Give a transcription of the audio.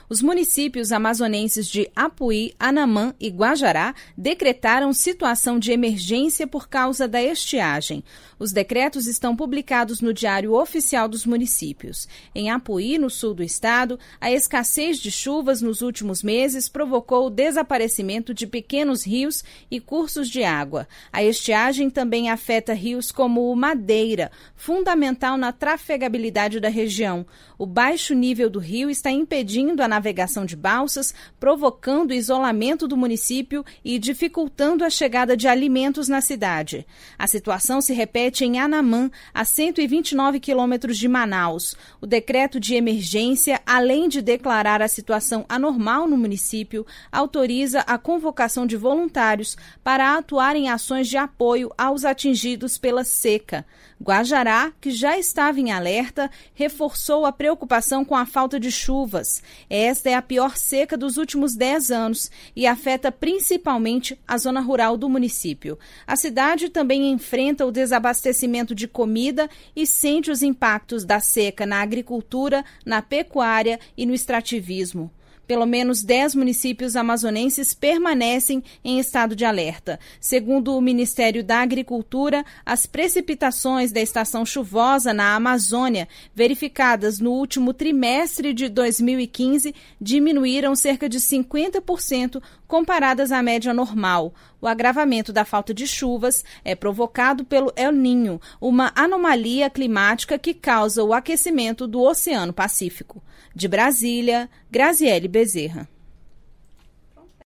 Os municípios amazonenses de Apuí, Anamã e Guajará decretaram situação de emergência por causa da estiagem. Os decretos estão publicados no Diário Oficial dos Municípios. Em Apuí, no sul do estado, a escassez de chuvas nos últimos meses provocou o desaparecimento de pequenos rios e cursos de água. A estiagem também afeta rios como o Madeira, fundamental na trafegabilidade da região. O baixo nível do rio está impedindo a navegação de balsas, provocando o isolamento do município e dificultando a chegada de alimentos na cidade. A situação se repete em Anamã, a 129 quilômetros de Manaus. O decreto de emergência, além de declarar a situação anormal no município, autoriza a convocação de voluntários para atuar em ações de apoio aos atingidos pela seca. Guajará, que já estava em alerta, reforçou a preocupação com a falta de chuvas. Esta é a pior seca dos últimos 10 anos e afeta principalmente a zona rural do município. A cidade também enfrenta o desabastecimento de comida e sente os impactos da seca na agricultura, na pecuária e no extrativismo. Pelo menos 10 municípios amazonenses permanecem em estado de alerta. Segundo o Ministério da Agricultura, as precipitações da estação chuvosa na Amazônia, verificadas no último trimestre de 2015, diminuíram cerca de 50% comparadas à média normal. O agravamento da falta de chuvas é provocado pelo El Niño, uma anomalia climática que causa o aquecimento do Oceano Pacífico. De Brasília, Graziele Bezerra.